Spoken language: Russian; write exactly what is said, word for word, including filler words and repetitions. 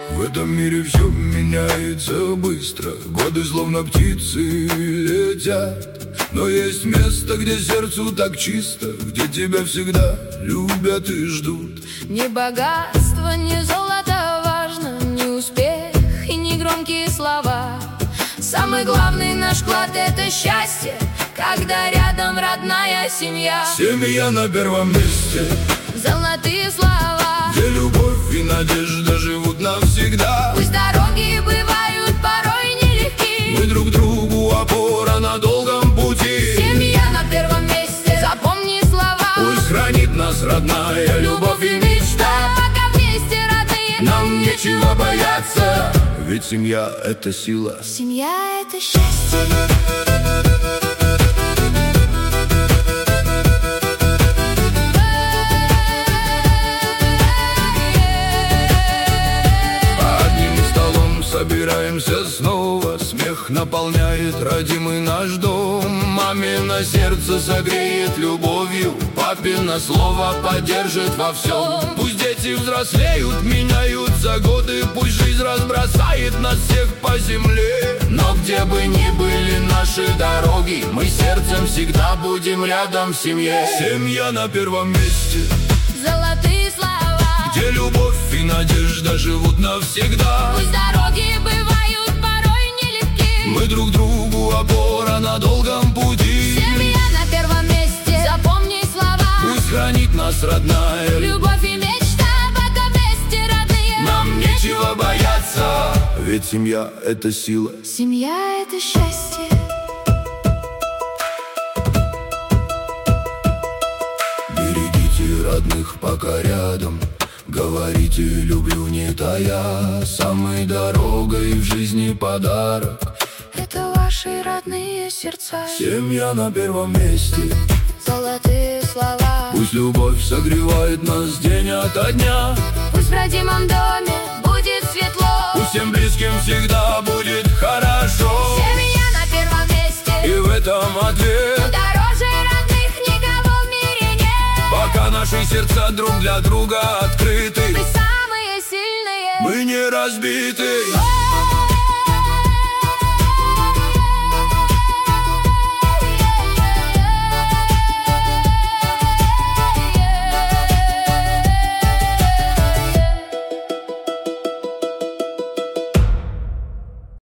В этом мире все меняется быстро, годы словно птицы летят. Но есть место, где сердцу так чисто, где тебя всегда любят и ждут. Не богатство, не золото важно, не успех и не громкие слова. Самый главный наш клад — это счастье, когда рядом родная семья. Семья на первом месте, золотые слова, где любовь и надежда живут навсегда. Пусть дороги бывают порой нелегки, мы друг другу опора на долгом пути. Семья на первом месте, запомни слова. Пусть хранит нас родная любовь и мечта. Пока вместе, родные, нам нечего бояться, ведь семья — это сила. Семья — это счастье. Собираемся снова, смех наполняет родимый наш дом. Мамино сердце согреет любовью, папино слово поддержит во всем. Пусть дети взрослеют, меняются годы, пусть жизнь разбросает нас всех по земле. Но где бы ни были наши дороги, мы сердцем всегда будем рядом в семье. Семья на первом месте, золотые слова, где любовь и надежда живут навсегда. Пусть дороги бывают порой нелегки, мы друг другу опора на долгом пути. Семья на первом месте, запомни слова. Пусть хранит нас родная любовь и мечта, пока вместе, родные, нам нечего бояться, ведь семья — это сила. Семья — это счастье. Берегите родных, пока рядом, говорите «люблю» не тая. Самой дорогой в жизни подарок — это ваши родные сердца. Семья на первом месте, золотые слова, пусть любовь согревает нас день ото дня. Пусть в родимом доме будет светло, пусть всем близким всегда будет хорошо. Семья на первом месте, и в этом ответ. Дороже родных никого в мире нет. Пока наши сердца друг для друга открыты, мы самые сильные, мы не разбиты.